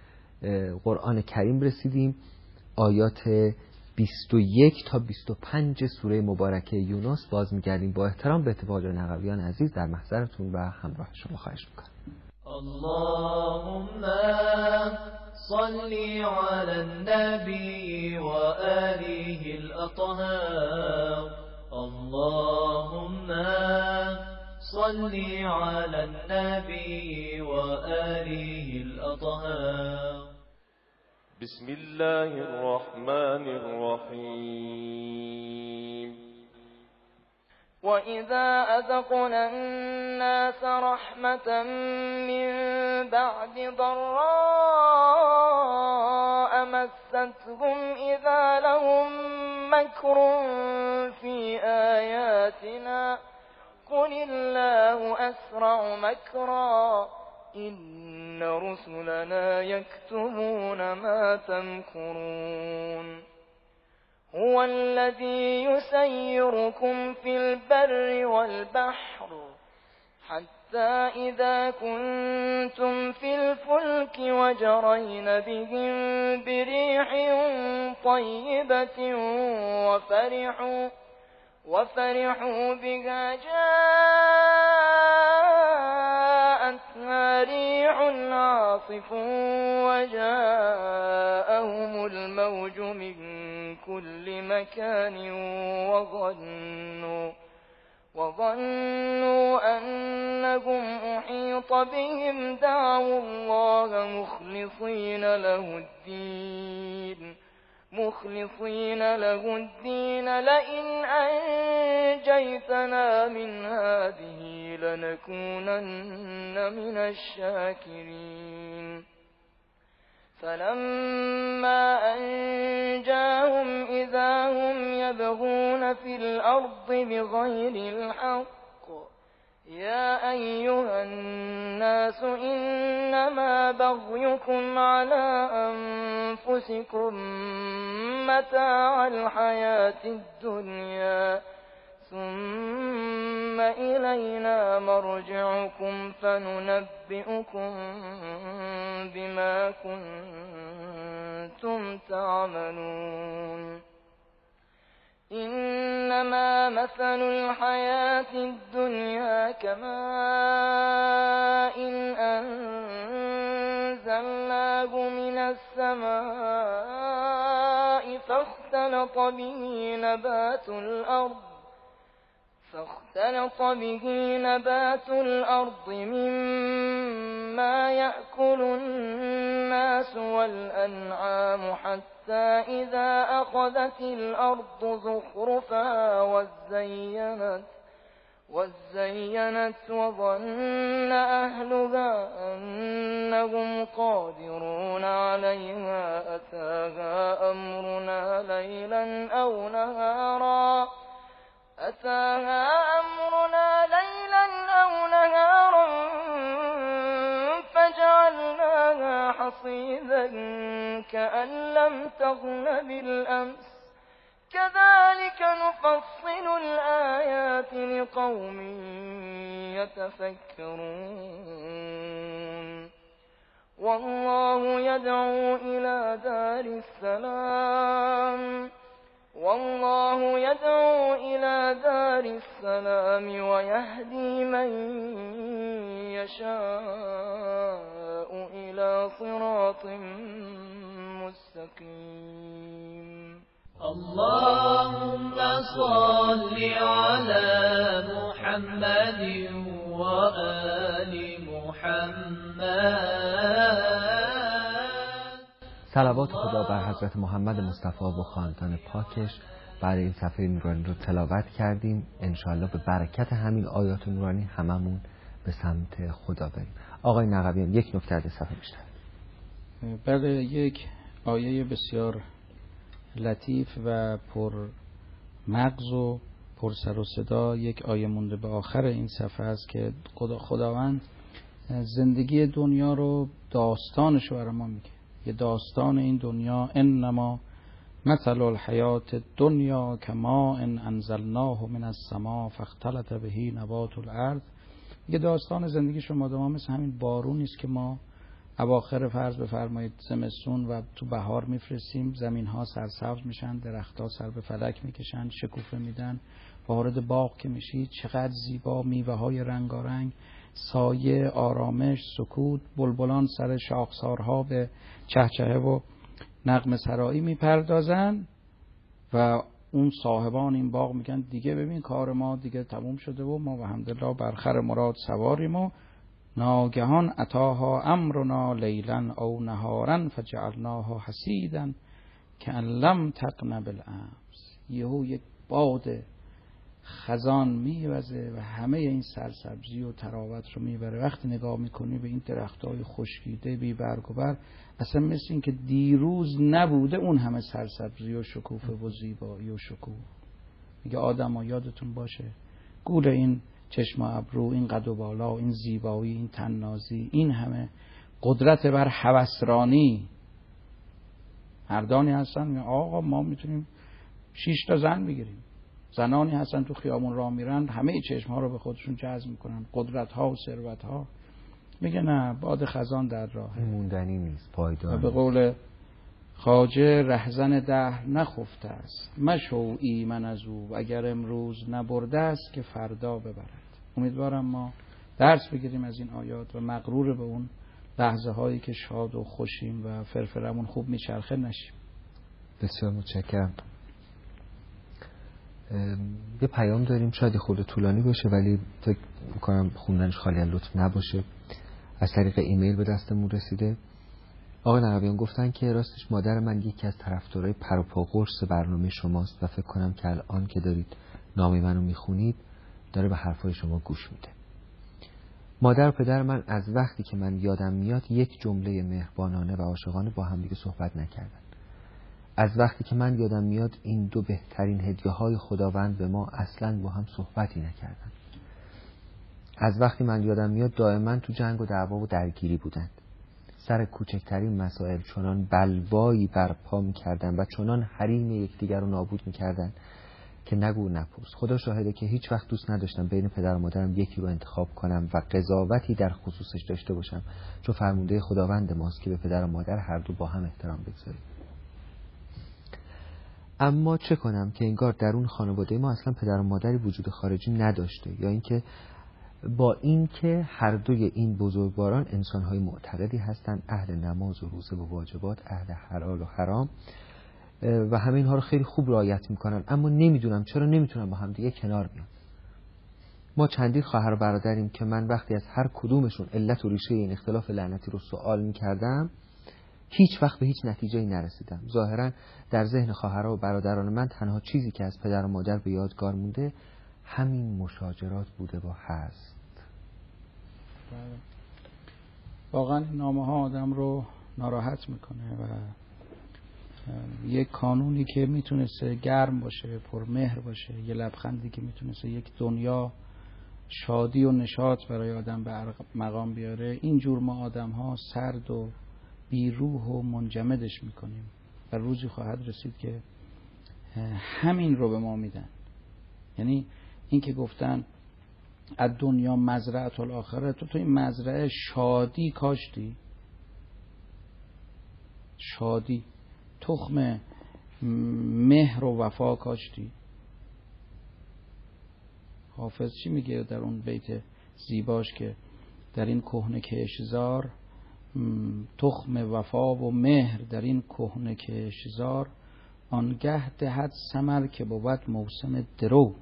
قرآن کریم رسیدیم، آیات بیست و یک تا بیست و پنج سوره مبارکه یونس. باز میگردیم با احترام به اتفاق نقویان عزیز در محضرتون و همراه شما خواهش میکنم. اللهم صل على النبي وآله الأطهار. اللهم صل على النبي وآله الأطهار. بسم الله الرحمن الرحيم. وإذا أذقنا الناس رحمة من بعد ضراء مستهم إذا لهم مكر في آياتنا قل الله أسرع مكرا إن رسلنا يكتبون ما تمكرون. هو الذي يسيركم في البر والبحر حتى إذا كنتم في الفلك وجرين بهم بريح طيبة وفرحوا وفرحوا بها جاءتها ريح عاصف وجاءهم الموج من كل مكان وظنوا وظنوا أنهم أحيط بهم دعوا الله مخلصين له الدين مخلصين له الدين لئن أنجيتنا من هذه لنكونن من الشاكرين. فلما أنجاهم إذا هم يبغون في الأرض بغير الحق يا أيها الناس إنما بغيكم على أنفسكم متاع الحياة الدنيا ثم إلينا مرجعكم فننبئكم بما كنتم تعملون. إنما مثل الحياة الدنيا كماء إن أنزلناه من السماء فاختلط به نبات الأرض فاختلط به نبات الأرض مما يأكل الناس والأنعام حتى إذا أخذت الأرض زخرفها وزينت وزينت وظن أهلها أنهم قادرون عليها أتاها أمرنا ليلا أو نهارا أتاها أمرنا ليلا أو نهارا فجعلناها حصيدا كأن لم تغن بالأمس كذلك نفصل الآيات لقوم يتفكرون. والله يدعو إلى دار السلام والله يدعو إلى دار السلام ويهدي من يشاء إلى صراط مستقيم. اللهم صل على محمد وآل محمد. صلوات خدا بر حضرت محمد مصطفی و خاندان پاکش. بعد این صفحه نورانی رو تلاوت کردیم، انشاءالله به برکت همین آیات نورانی هممون به سمت خدا بریم. آقای نقویان یک نکته از صفحه بیشتر. بله، یک آیه بسیار لطیف و پر مغز و پر سر و صدا، یک آیه مونده به آخر این صفحه است که خدا خداوند زندگی دنیا رو داستانش رو برای ما میگه. یه داستان این دنیا، انما مثل الحیات الدنیا کما ان انزلناه من السماء فاختلط به نبات الارض. یه داستان زندگی شما دما مثل همین بارونی است که ما اواخر فرض بفرمایید زمستون و تو بهار میفرستیم، زمین ها سرسبز میشن، درخت ها سر به فلک میکشن، شکوفه میدن. وارد باغ که میشید چقدر زیبا، میوه های رنگارنگ، سایه، آرامش، سکوت، بلبلان سر شاخسارها به چهچهه و نغمه سرایی میپردازن و اون صاحبان این باغ میگن دیگه ببین کار ما دیگه تموم شده و ما الحمدلله بر خر مراد سواریم. و ناگهان اتاها امرنا لیلا او نهارا فجعلناها حسیدا کأن لم تغن بالامس. یهو یک باد خزان میوزه و همه این سرسبزی و تراوت رو میبره. وقتی نگاه میکنی به این درختای خشکیده بی برگ و بر، اصلا مثل این که دیروز نبوده اون همه سرسبزی و شکوفه و زیبایی و شکوه. میگه آدم ها یادتون باشه گول این چشم و ابرو، این قد و بالا، این زیبایی، این تنازی، این همه قدرت بر هوسرانی. مردانی هستن میگن آقا ما میتونیم شش تا زن بگیریم. زنانی هستن تو خیابون راه میرن همه چشم ها رو به خودشون جذب میکنن، قدرت ها و ثروت ها. میگه نه، باد خزان در راه، موندنی نیست، پایدار. و به قول خواجه رهزن دهر نخفته است، مشو ایمن از او اگر امروز نبرده است که فردا ببرد. امیدوارم ما درس بگیریم از این آیات و مغرور به اون لحظه هایی که شاد و خوشیم و فرفرمون خوب میچرخه نشیم. بسیار متشکرم. یه پیام داریم، شاید خود طولانی باشه ولی فکر میکنم خوندنش خالی از لطف نباشه. از طریق ایمیل به دستمون رسیده. آقای نقویان گفتن که راستش مادر من یکی از طرفدارای پر و پا قرص برنامه شماست و فکر کنم که الان که دارید نامه منو میخونید داره به حرفای شما گوش میده. مادر و پدر من از وقتی که من یادم میاد یک جمله مهربانانه و عاشقانه با هم دیگه صحبت نکردن. از وقتی که من یادم میاد این دو بهترین هدیه‌های خداوند به ما اصلاً با هم صحبتی نکردن. از وقتی من یادم میاد دائما تو جنگ و دعوا و درگیری بودند. سر کوچکترین مسائل چنان بلوایی برپا میکردن و چنان حریم یکدیگر رو نابود میکردن که نگو نپرس. خدا شاهده که هیچ وقت دوست نداشتم بین پدر و مادرم یکی رو انتخاب کنم و قضاوتی در خصوصش داشته باشم، چون فرموده خداوند ماست که به پدر و مادر هر دو با هم احترام بگذاریم. اما چه کنم که انگار درون خانواده ما اصلا پدر و مادری وجود خارجی نداشته، یا اینکه با اینکه هر دوی این بزرگواران انسان‌های معتقدی هستند، اهل نماز و روزه و واجبات، اهل حلال و حرام و همه اینها رو خیلی خوب رعایت میکنن، اما نمیدونم چرا نمیتونن با هم دیگه کنار بیان. ما چندین خواهر و برادریم که من وقتی از هر کدومشون علت و ریشه این اختلاف لعنتی رو سوال میکردم هیچ وقت به هیچ نتیجه‌ای نرسیدم. ظاهراً در ذهن خواهرها و برادران من تنها چیزی که از پدر و مادر به یادگار مونده همین مشاجرات بوده و هست. واقعا نامه ها آدم رو ناراحت میکنه و یک کانونی که میتونسته گرم باشه، پرمهر باشه، یه لبخندی که میتونسته یک دنیا شادی و نشاط برای آدم به مقام بیاره، اینجور ما آدم ها سرد و بیروح و منجمدش میکنیم و روزی خواهد رسید که همین رو به ما میدن. یعنی این که گفتن از دنیا مزرعه الاخره، تو تو این مزرعه شادی کاشتی، شادی، تخم مهر و وفا کاشتی. حافظ چی میگه در اون بیت زیباش که در این کهنه کشتزار تخم وفا و مهر در این کهنه کشتزار، آنگه دهد ثمر که بود موسم درو.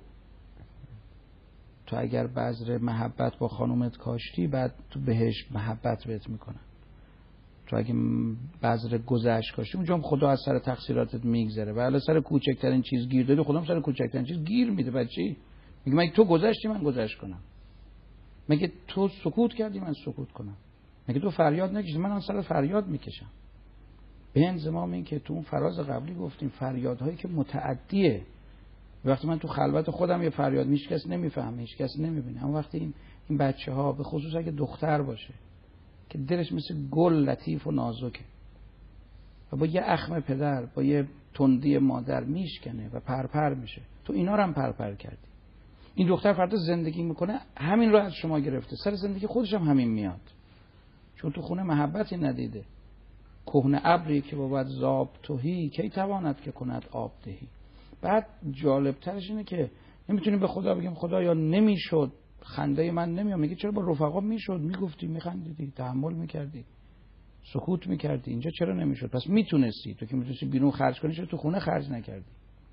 تو اگر بذر محبت با خانومت کاشتی، بعد تو بهش محبت بهت میکنه. تو اگه بذر گذشت کاشتی، اونجا هم خدا از سر تقصیراتت میگذره، ولی سر کوچکترین چیز گیر دادی خدا هم سر کوچکترین چیز گیر میده. بچی میگه مگه تو گذشتی من گذشت کنم؟ مگه تو سکوت کردی من سکوت کنم؟ مگه تو فریاد نکشیدی من از سر فریاد میکشم؟ به انضمام این که تو اون فراز قبلی گفتیم فریادهایی که متعدیه. وقتی من تو خلوت خودم یه فریاد هیچ کس نمیفهمه، هیچ کس نمیبینه، اما وقتی این این بچه ها به خصوص اگه دختر باشه که دلش مثل گل لطیف و نازکه و با یه اخم پدر با یه تندی مادر میشکنه و پرپر میشه، تو اینا رو هم پرپر کردی. این دختر فردا زندگی میکنه همین رو از شما گرفته، سر زندگی خودش هم همین میاد، چون تو خونه محبتی ندیده. کهنه ابری که بود زاب توهی کی تواند که کند آب دهی. بعد جالب ترش اینه که نمیتونیم به خدا بگیم خدایا نمیشد، خنده من نمیاد. میگه چرا با رفقا میشد، میگفتی، میخندیدی، تحمل میکردی، سکوت میکردی، اینجا چرا نمیشد؟ پس میتونستی، تو که میتونستی بیرون خرج کنی چرا تو خونه خرج نکردی؟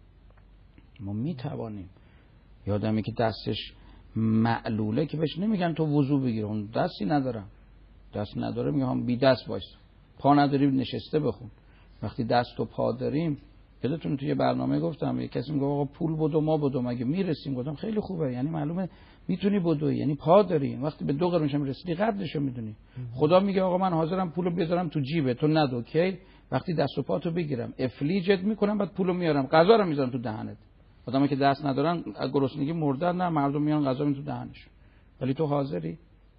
ما میتوانیم. یادمی که دستش معلوله که بهش نمیگن تو وضو بگیر، اون دستی ندارم، دست نداره میگه هم بی دست باش، پا نداری نشسته بخون. وقتی دست و پا داریم، یادتونه توی برنامه گفتم یه کسی میگه آقا پول بدو ما بدو مگه میرسیم؟ گفتم خیلی خوبه، یعنی معلومه میتونی بدوی، یعنی پا داری. وقتی به دو قرونش هم رسیدی قدرشو میدونی. خدا میگه آقا من حاضرم پولو بذارم تو جیبه، تو ندو. کی؟ وقتی دست و پاتو بگیرم افلیجت میکنم، بعد پولو میارم، غذا رو میذارم تو دهنت. آدمایی که دست ندارن گرسنگی مردن، نه مردم میان غذا میذارن تو دهنشون، ولی تو حاضری.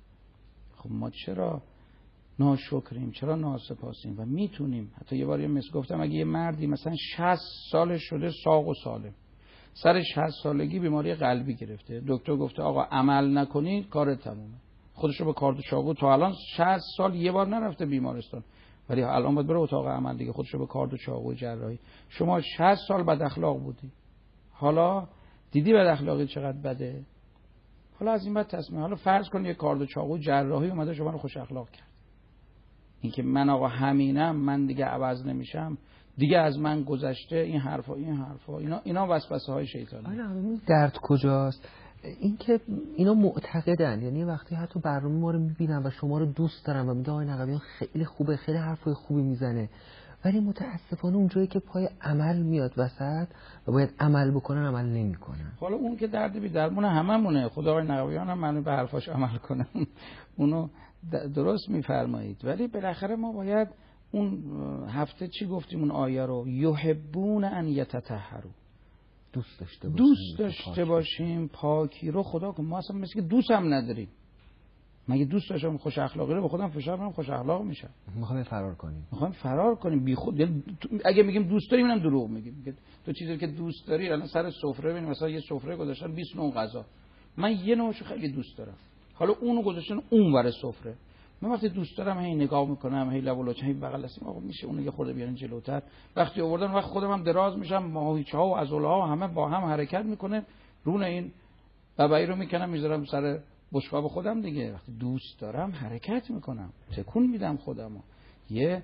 خب ما چرا ناشکریم، چرا ناسپاسیم؟ و میتونیم. حتی یه بار یه مثل گفتم اگه یه مردی مثلا شصت سالش شده ساق و سالم، سر شصت سالگی بیماری قلبی گرفته، دکتر گفته آقا عمل نکنی کارت تمومه، خودشو به کارد و چاقو، تا الان شصت سال یه بار نرفته بیمارستان، ولی الان باید بره اتاق عمل دیگه، خودشو به کارد و چاقو جراحی. شما شصت سال بد اخلاق بودی، حالا دیدی بد اخلاقی چقدر بده، حالا از این بعد تصمیم، حالا فرض کن یه کارد و چاقو جراحی اومده شما رو خوش اخلاق کرد. این که من آقا همینم، من دیگه عوض نمیشم، دیگه از من گذشته، این حرفا این حرفا اینا اینا وسوسه های شیطانی. آره درد کجاست؟ این که اینا معتقدن، یعنی وقتی حتی برنامه ما رو میبینن و شما رو دوست دارن و میگن آقای نقویان خیلی خوبه، خیلی حرفای خوبی میزنه، ولی متاسفانه اونجایی که پای عمل میاد وسط و باید عمل بکنن عمل نمیکنن. حالا اون که درد بی درمون هممونه، خدا آقای نقویان هم منو به حرفاش عمل کنم اونو درست میفرمایید. ولی بالاخره ما باید اون هفته چی گفتیم اون آیه رو، یحبون ان یتطهروا، دوست داشته باشیم، دوست داشته باشیم پاکی رو. خدا که ما اصلا مثل که دوست هم نداریم. مگه دوست داشتم خوش اخلاقی رو به خودم فشار بدم خوش اخلاق میشم؟ میخوایم فرار کنیم، میخوایم فرار کنیم بی خود. اگه میگیم دوست داریم اینم دروغ میگیم. میگه تو چیزی که دوست داری الان سر سفره ببین، مثلا یه سفره گذاشتن بیست نوع غذا، من یه نوعشو خیلی دوست دارم، حالا اونو گذاشتن اون ور سفره، من وقتی دوست دارم هی نگاه میکنم، هی لب و لوچه، هی بغل هستیم، آقا میشه اون یه خورده بیارین جلوتر. وقتی آوردن وقت خودم هم دراز میشم، ماهیچه ها و عضله ها همه با هم حرکت میکنه، رون این ببعی رو میکنم میذارم سر بشقاب خودم دیگه. وقتی دوست دارم حرکت میکنم، تکون میدم خودمو، یه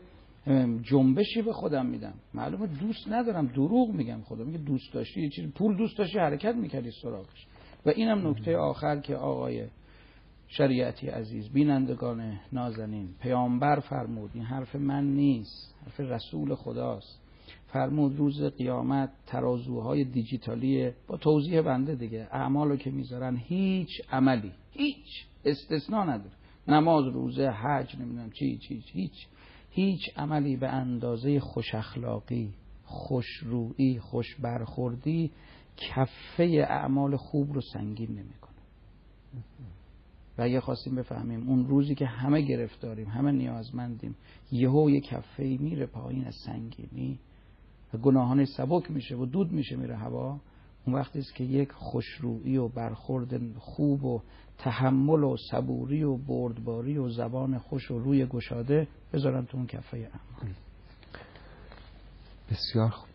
جنبشی به خودم میدم. معلومه دوست ندارم، دروغ میگم. خدا میگه دوست داشتی یه چیز، پول دوست داشتی حرکت میکردی سراغش. و اینم نکته آخر که آقای شریعتی عزیز، بینندگان نازنین، پیامبر فرمود، این حرف من نیست، حرف رسول خداست، فرمود روز قیامت ترازوهای دیجیتالی با توضیح بنده دیگه، اعمالو که میذارن هیچ عملی، هیچ استثناء نداره، نماز، روزه، حج، نمیدونم چی چی هیچ هیچ عملی به اندازه خوش اخلاقی، خوشرویی، خوش برخوردی کفه اعمال خوب رو سنگین نمیکنه. و اگه خواستیم بفهمیم اون روزی که همه گرفتاریم، همه نیازمندیم، یهو یک کفه‌ای میره پایین از سنگینی و گناهان سبک میشه و دود میشه میره هوا، اون وقتی است که یک خوشرویی و برخورد خوب و تحمل و صبوری و بردباری و زبان خوش و روی گشاده بذارن تو اون کفه اعمال. بسیار خوب.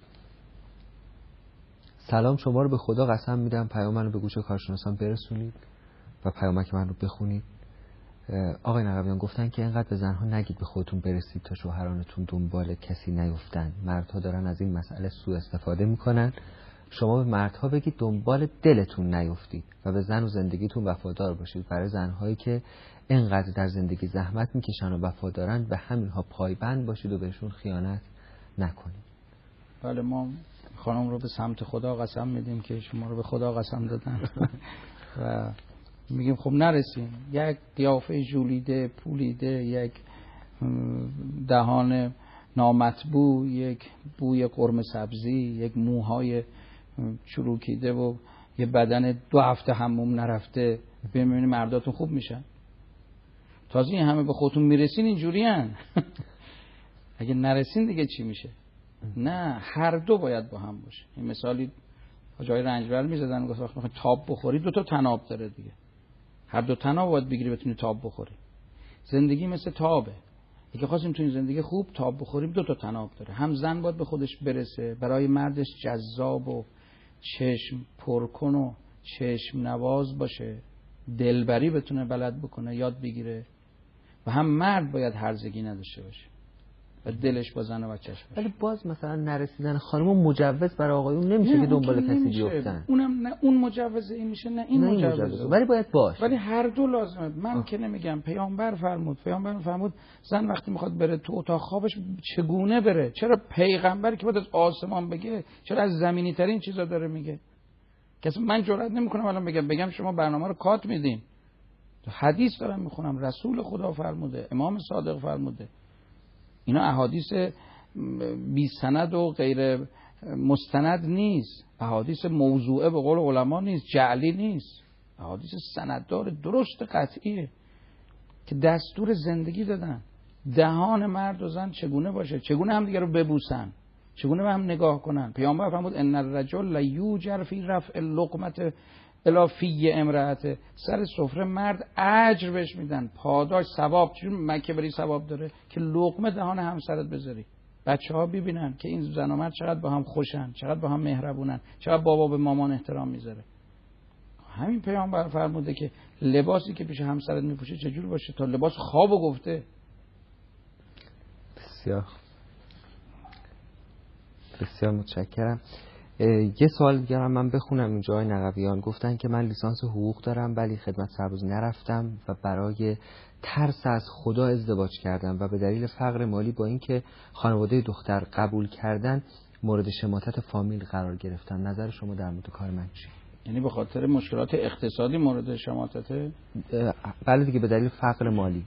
سلام شما رو به خدا قسم میدم پیام منو به گوش کارشناسان برسونید و پیامک من رو بخونید. آقای نقویان گفتن که اینقدر به زنها نگید به خودتون برسید تا شوهرانتون دنبال کسی نیفتن. مردها دارن از این مسئله سوء استفاده میکنن. شما به مردها بگید دنبال دلتون نیفتید و به زن و زندگیتون وفادار باشید. برای زنهایی که اینقدر در زندگی زحمت میکشن و وفادارن به همینها پایبند باشید و بهشون خیانت نکنید. بله، ما خانم رو به سمت خدا قسم میدیم که شما رو به خدا قسم دادن و میگیم خب نرسیم. یک قیافه ژولیده پولیده، یک دهان نامطبوع، یک بوی قرمه سبزی، یک موهای چروکیده و یه بدن دو هفته حموم نرفته، ببینید مرداتون خوب میشن. تازه این همه به خودتون میرسین اینجوری هن. اگه نرسین دیگه چی میشه؟ نه، هر دو باید با هم باشه. این مثالی جای رنجبر میزدن، گفت وقتی تاب بخوری دو تا تناب داره دیگه، هر دو تناب باید بگیری بتونی تاب بخوری. زندگی مثل تابه. اگه خواستیم تو این زندگی خوب تاب بخوریم دو تا تناب داره. هم زن باید به خودش برسه، برای مردش جذاب و چشم پرکن و چشم نواز باشه، دلبری بتونه بلد بکنه، یاد بگیره، و هم مرد باید هرزگی نداشته باشه و دلش با زن و بچه‌ش باشه. ولی باز مثلا نرسیدن خانم مجوز برای آقایون نمیشه که دنبال کسی بیفتن. اونم نه اون مجوز این میشه نه این مجوز، ولی باید باشه. ولی هر دو لازمه. من آه. که نمیگم، پیامبر فرمود پیامبر فرمود زن وقتی میخواد بره تو اتاق خوابش چگونه بره. چرا پیغمبری که باید از آسمان بگه چرا از زمینی ترین چیزا داره میگه؟ کسی من جرئت نمیکنم الان بگم بگم شما برنامه رو کات میدین. حدیث دارم میخونم، رسول خدا فرموده، امام صادق فرموده. اینا احادیث بی سند و غیر مستند نیست، احادیث موضوعه به قول علما نیست، جعلی نیست، احادیث سنددار درست قطعیه که دستور زندگی دادن. دهان مرد و زن چگونه باشه، چگونه هم دیگه رو ببوسن، چگونه به هم نگاه کنن. پیامبر فرمود ان الرجل لیوجر فی رفع اللقمه الا فی امرأته. سر سفره مرد اجر بهش میدن، پاداش، ثواب. چون مکه بری ثواب داره که لقمه دهان همسرت بذاری، بچه‌ها ببینن که این زن و مرد چقدر با هم خوشن، چقدر با هم مهربونن، چقدر بابا به مامان احترام میذاره. همین پیامبر فرموده که لباسی که پیش همسرت میپوشه چجور باشه، تا لباس خوابو گفته. بسیار بسیار متشکرم. یه سوال دیگه هم من بخونم اینجا. آقای نقویان گفتن که من لیسانس حقوق دارم ولی خدمت سربازی نرفتم و برای ترس از خدا ازدواج کردم و به دلیل فقر مالی با اینکه خانواده دختر قبول کردن مورد شماتت فامیل قرار گرفتن. نظر شما در مورد کار من چیه؟ یعنی به خاطر مشکلات اقتصادی مورد شماتته؟ بله دیگه، به دلیل فقر مالی.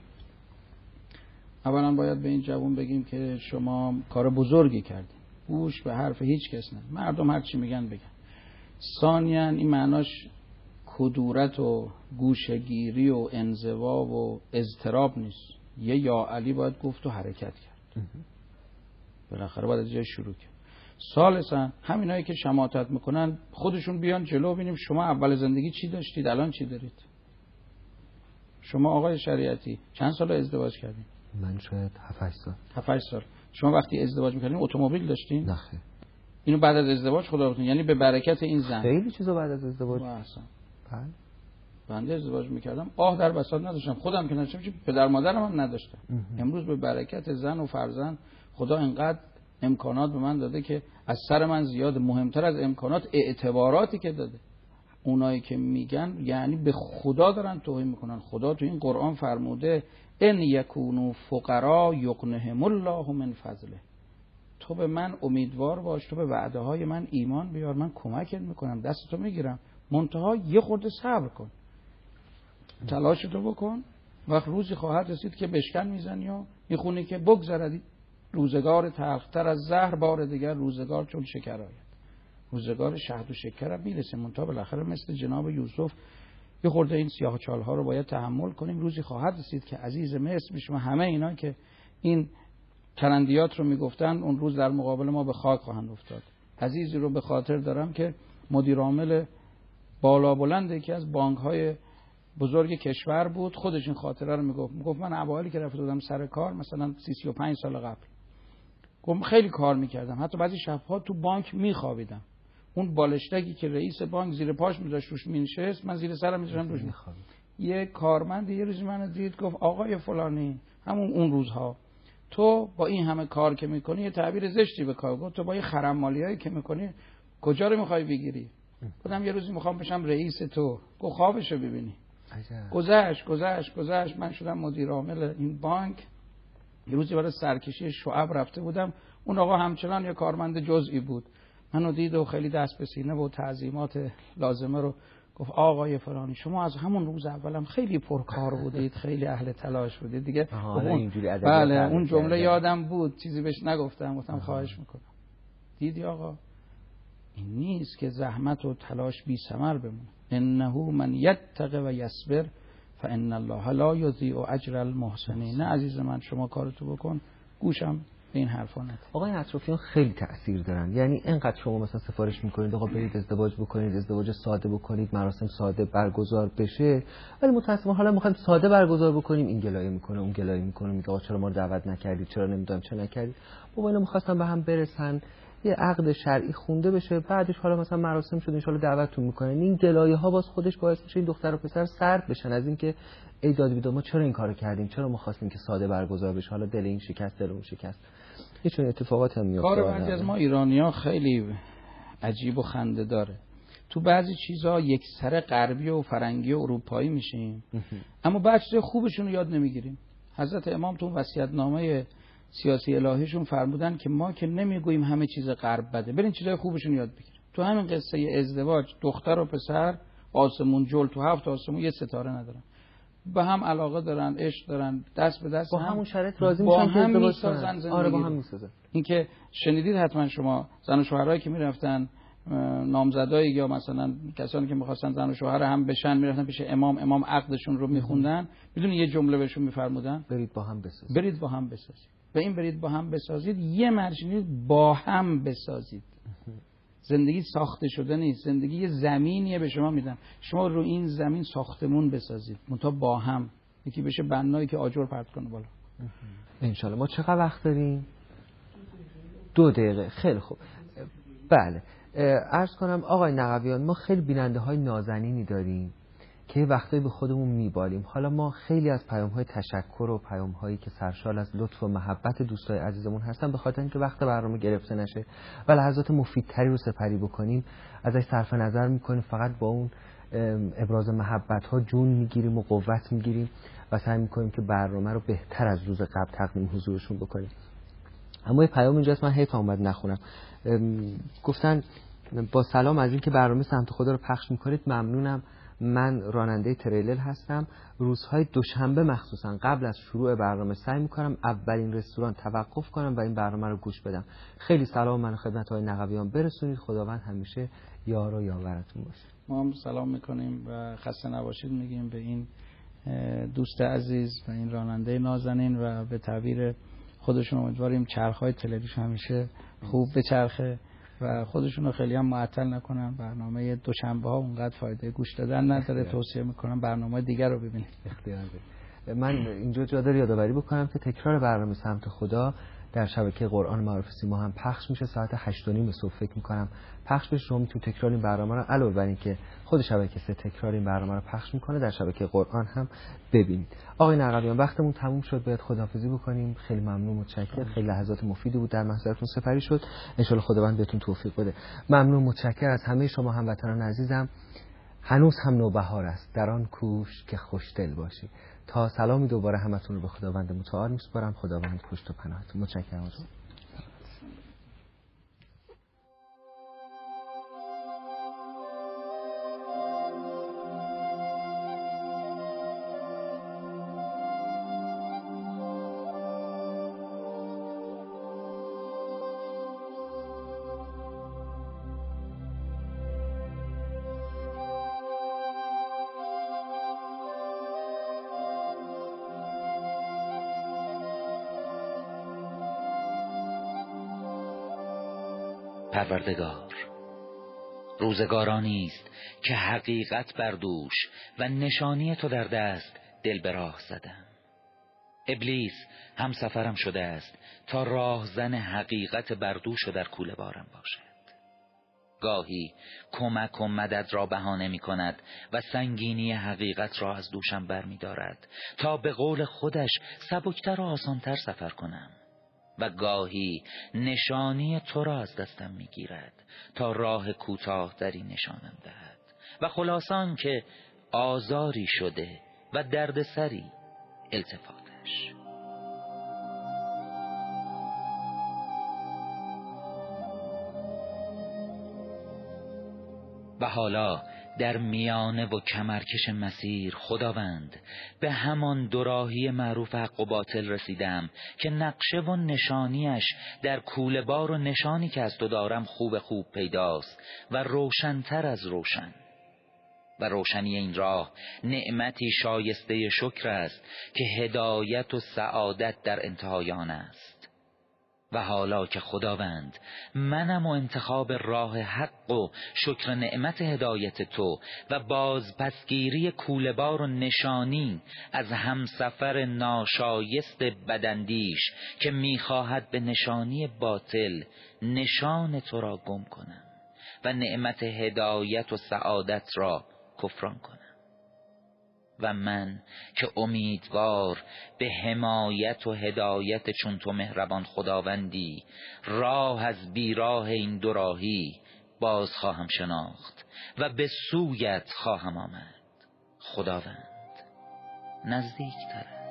اولا باید به این جوان بگیم که شما کار بزرگی کردید، گوش به حرف هیچ کس نه، مردم هر چی میگن بگن. ثانیاً این معناش کدورت و گوشگیری و انزوا و اضطراب نیست. یه یا علی باید گفت و حرکت کرد، بالاخره باید از جای شروع کرد. ثالثاً همینایی که شماتت میکنن خودشون بیان جلو، ببینیم شما اول زندگی چی داشتید الان چی دارید. شما آقای شریعتی چند سال ازدواج کردین؟ من شاید هفت هشت سال. هفت هشت سال. شما وقتی ازدواج میکردین اتومبیل داشتین؟ نه خیر. اینو بعد از ازدواج خدا بخیر، یعنی به برکت این زن خیلی چیزا بعد از ازدواج. احسن. بله. بنده ازدواج میکردم آه در بساط نداشتم، خودم که نداشتم، پدر مادرم هم نداشتم. امروز به برکت زن و فرزند خدا اینقدر امکانات به من داده که از سر من زیاد. مهمتر از امکانات اعتباراتی که داده. اونایی که میگن یعنی به خدا دارن توهین میکنن. خدا تو این قرآن فرموده ان یکونوا فقرا یغنهم الله من فضله. تو به من امیدوار باش، تو به وعده های من ایمان بیار، من کمکت میکنم، دستتو میگیرم، منتها یه خورده صبر کن، تلاشتو بکن. وقت روزی خواهد رسید که بشکن میزنی و میخونی که بگذردی روزگار تلختر از زهر، بار دیگر روزگار چون شکر آید. روزگار شهد و شکر هم میرسه، منتها بالاخره مثل جناب یوسف یه خورده این سیاه چال ها رو باید تحمل کنیم. روزی خواهد رسید که عزیز مصر میشم، همه اینا که این چرندیات رو میگفتن اون روز در مقابل ما به خاک خواهند افتاد. عزیزی رو به خاطر دارم که مدیر عامل بالا بلند یکی از بانک های بزرگ کشور بود، خودش این خاطره رو میگفت. میگفت من اوایلی که رفته بودم سر کار، مثلا سی و پنج سال قبل، گفت خیلی کار میکردم، حتی بعضی شبها تو بانک میخوابیدم. اون بالشتکی که رئیس بانک زیر پاش میذاشت روش مینشست، من زیر سرم میذاشتم روش میخوابیدم. یه کارمند یه روز منو دید گفت آقای فلانی، همون اون روزها، تو با این همه کار که میکنی یه تعبیر زشتی به کار گفت، تو با این خرم مالیایی که میکنی کجا رو میخوای بگیری؟ گفتم یه روزی میخوام بشم رئیس تو. گفت خوابشو ببینی. گذشت گذشت گذشت من شدم مدیر عامل این بانک. یه روزی برای سرکشی شعب رفته بودم، اون آقا همچنان یه کارمند جزئی بود، منو دید و خیلی دست به سینه و تعظیمات لازمه رو گفت آقای فلانی شما از همون روز اولم خیلی پرکار بودید، خیلی اهل تلاش بودید دیگه. اون بله اون جمله یادم بود، چیزی بهش نگفتم، گفتم خواهش میکنم. دیدی آقا این نیست که زحمت و تلاش بی ثمر بمونه. انه من یتق و یصبر فان الله لا یضیع اجر المحسنین. نه عزیز من، شما کارتو بکن، گوشم به این حرفا ندید. آقای اطرافیان خیلی تأثیر دارن. یعنی اینقدر شما مثلا سفارش میکنید آقا برید ازدواج بکنید، ازدواج ساده بکنید، مراسم ساده برگزار بشه، ولی متأسفانه حالا میخوایم ساده برگزار بکنیم، این گلایه میکنه اون گلایه میکنه، میگه آقا چرا ما رو دعوت نکردید، چرا نمیدونم چه نکردید. بابا اینا میخواستن به هم برسن، یه عقد شرعی خونده بشه، بعدش حالا مثلا مراسم شد ان شاء الله دعوتتون میکنن. این گلایه ها باز خودش باعث میشه این دختر و پسر سرد بشن از اینکه ای داد بیداد ما چرا این کارو کردیم، چرا ما خواستیم که ساده برگزار بشه، حالا دل این شکست دل اون شکست. یه چون اتفاقات هم میفته. کار بعضی از ما ایرانی‌ها خیلی عجیب و خنده داره. تو بعضی چیزها یک سر غربی و فرنگی و اروپایی میشیم اما بعضی چیزای خوبشون رو یاد نمیگیریم. حضرت امام تو وصیت‌نامه سیاسی الهیشون فرمودن که ما که نمیگوییم همه چیز غرب بده، برین چیزای خوبشون یاد بگیریم. تو همین قصه ازدواج دختر و پسر آسمون جل تو هفت آسمون یه ستاره ندارن، به هم علاقه دارن، عشق دارن، دست به دست با هم همون شرایط راضی میشن که ازدواج کنن. آره با هم میسازن. این که شنیدید حتما شما زن و شوهرایی که میرفتن نامزدایی یا مثلا کسانی که میخواستن زن و شوهر هم بشن میرفتن پیش امام، امام عقدشون رو میخوندن، بدون یه جمله بهشون میفرمودن برید با هم بسازید، برید با هم بسازید. و این برید با هم بسازید یه مرجعی با هم بسازید. زندگی ساخته شده نیست، زندگی یه زمینیه به شما میدن، شما رو این زمین ساختمون بسازید منتها با هم، یکی بشه بنایی که آجر پرت کنه بالا. انشالله. ما چقدر وقت داریم؟ دو دقیقه. خیلی خوب. بله عرض کنم آقای نقویان، ما خیلی بیننده های نازنینی داریم که یه وقتایی به خودمون میبالیم. حالا ما خیلی از پیام های تشکر و پیام هایی که سرشار از لطف و محبت دوستای عزیزمون هستن به خاطر اینکه وقت برنامه گرفته نشه و لحظات مفیدتری رو سپری بکنیم ازش صرف نظر میکنیم، فقط با اون ابراز محبت ها جون میگیریم و قوت میگیریم و سعی میکنیم که برنامه رو بهتر از روز قبل تقدیم حضورشون بکنیم. اما یه پیام اینجاست من حیف اومد نخونم. گفتن با سلام از اینکه برنامه سمت خدا رو پخش میکنید ممنونم. من راننده تریلر هستم. روزهای دوشنبه مخصوصا قبل از شروع برنامه سعی میکنم اولین رستوران توقف کنم و این برنامه رو گوش بدم. خیلی سلام من خدمت های نقویان برسونید. خداوند همیشه یار و یاورتون باشه. ما هم سلام میکنیم و خسته نباشید میگیم به این دوست عزیز و این راننده نازنین و به تعبیر خودشون امیدواریم چرخهای تلویزیون همیشه خوب بچرخه و خودشون رو خیلی هم معطل نکنن. برنامه دوشنبه ها اونقدر فایده گوش دادن نداره، توصیه میکنم برنامه دیگر رو ببینید. اختیار دارید. من اینجا جا داره یادآوری بکنم که تکرار برنامه سمت خدا در شبکه قرآن معارف سیما هم پخش میشه ساعت هشت و نیم صبح فکر میکنم پخش بشه. شما میتونید تکرار این برنامه رو علاوه بر این که خود شبکه سه تکرار این برنامه رو پخش میکنه در شبکه قرآن هم ببینید. آقای نقویان وقتمون تموم شد، باید خداحافظی بکنیم. خیلی ممنون، متشکرم. خیلی لحظات مفیدی بود در محضرتون سپری شد. ان شاء الله خداوند بهتون توفیق بده. ممنون، متشکرم از همه شما هموطنان عزیزم. هنوز هم نوبهار است، در آن کوش که خوشدل باشی. تا سلامی دوباره همتون رو به خداوند متعال میسپارم. خداوند پشت و پناهتون. متشکرم از شما. پروردگار، روزگارانی است که حقیقت بر دوش و نشانی تو در دست دل به راه زدم. ابلیس هم سفرم شده است تا راهزن حقیقت بر دوش و در کوله بارم باشد. گاهی کمک و مدد را بهانه می کند و سنگینی حقیقت را از دوشم بر می دارد تا به قول خودش سبکتر و آسانتر سفر کنم. و گاهی نشانی تو را از دستم میگیرد تا راه کوتاه تری نشانم دهد و خلاصان که آزاری شده و دردسری التفاتش. و حالا در میانه و کمرکش مسیر خداوند به همان دوراهی معروف حق و باطل رسیدم که نقشه و نشانیش در کوله بار و نشانی که از تو دارم خوب خوب پیداست و روشنتر از روشن. و روشنی این راه نعمتی شایسته شکر است که هدایت و سعادت در انتهای آن است. و حالا که خداوند منم و انتخاب راه حق و شکر نعمت هدایت تو و بازپسگیری کوله‌بار و نشانی از همسفر ناشایست بداندیش که میخواهد به نشانی باطل نشان تو را گم کنم و نعمت هدایت و سعادت را کفران کنم. و من که امیدوار به حمایت و هدایت چون تو مهربان خداوندی راه از بیراه این دو راهی باز خواهم شناخت و به سویت خواهم آمد. خداوند نزدیک تر